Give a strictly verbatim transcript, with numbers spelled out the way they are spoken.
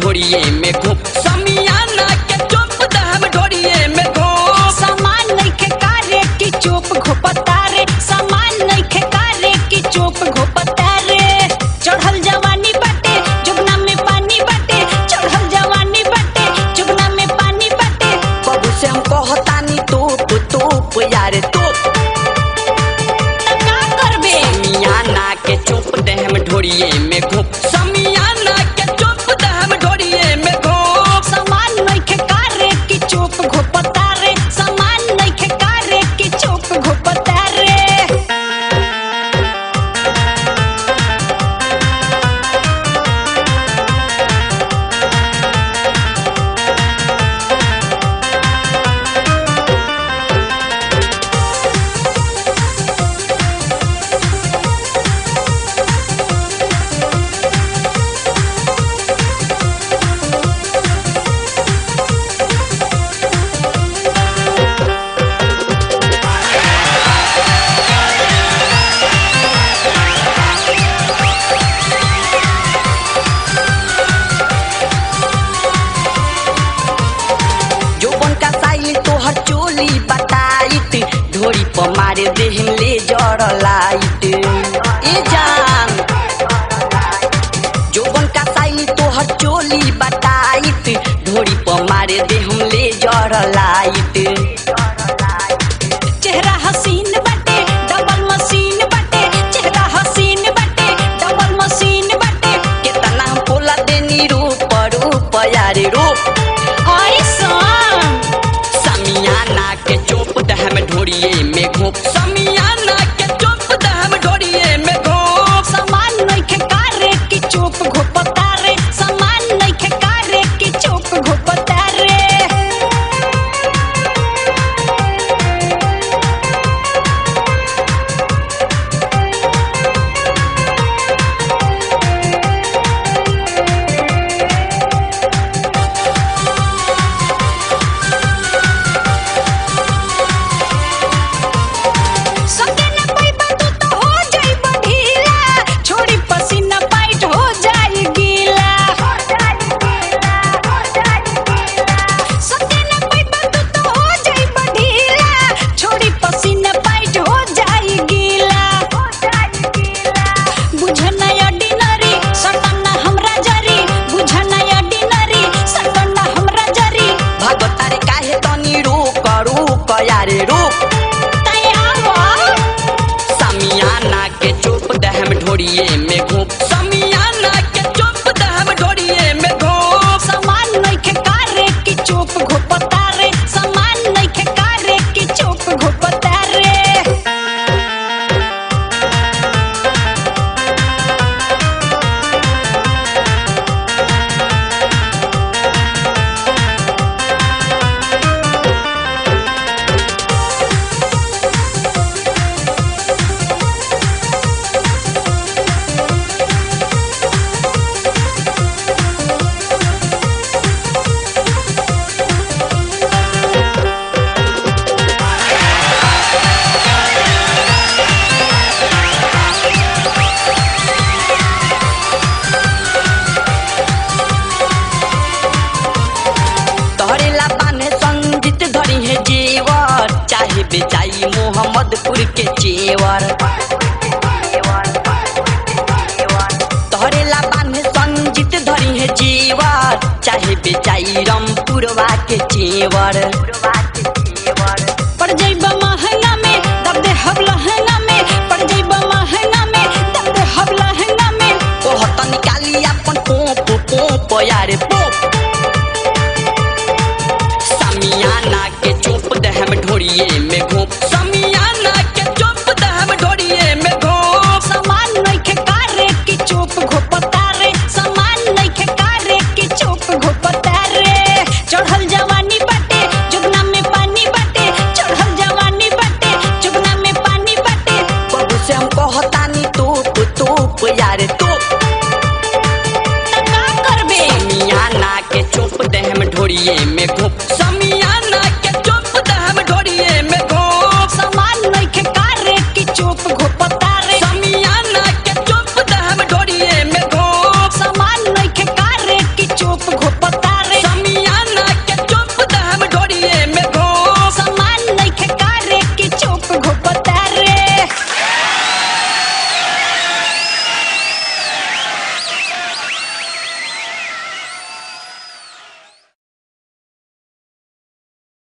ढोरिए में घूप समियाना के चोप दहम ढोरिए में घूप सामान नहीं खे कारे की चोप घोपता रे सामान नहीं खे कारे की चोप घोपता रे चढ़ल जवानी बाटे जुगना में पानी बाटे चढ़ल जवानी बाटे जुगना में पानी बाटे बाबू से हम कहतानी तोप तोप यार तोप का करबे समियाना के चोप दहम ढोरिए में घूप समियाना के चोप दहम ढोरिए में घूप सामान नहीं खे कारे की चोप घोपता रे सामान नहीं खे कारे की चोप घोपता रे ढोरी पर मारे देहम ले जड़ लाइट ए जान जोबन का साइली तोहर चोली बताइट ढोरी पर मारे देहम ले जड़ लाइट चेहरा हसीन बाटे डबल मशीन बाटे चेहरा हसीन बाटे डबल मशीन बाटे केतना हम बोला देनी रूप रूप यारे रूप समियाना के चोप दहम ढोरिए में घूप समियाना के चोप दहम ढोरिए में घूप सामान नहीं खे कारे की चोप घोपता रे सामान नहीं खे कारे की चोप घोपता रे यारे रूप समियाना के चोप दहम ढोरिए में घूप समियाना के चोप दहम ढोरिए में घूप सामान नहीं खे कारे की चोप घोपता रे सामान नहीं खे कारे की चोप घोपता रे बेचाई मोहम्मदपुर के चेवर तोहरे ला बान्हे संजीत धरी है जेवर चाहे बेचाई रामपुरवा के चेवर पड़ जाइबा महंगा में दब दे हब लहंगा में पड़ जाइबा महंगा में दब दे हब लहंगा में ओहत निकाली अपन पोप पोप यारे पोप समियाना के चोप दहम ढोरिए में घूप समियाना के चोप दहम ढोरिए में घूप सामान नहीं खे कारे की चोप घोपता रे सामान नहीं खे कारे की चोप घोपता रे चढ़ल जवानी बाटे जुगना में पानी बाटे चढ़ल जवानी बाटे जुगना में पानी बाटे बाबू से हम कहतानी तोप तोप यारे तोप का करबे समियाना के चोप दहम ढोरिए में घूप समी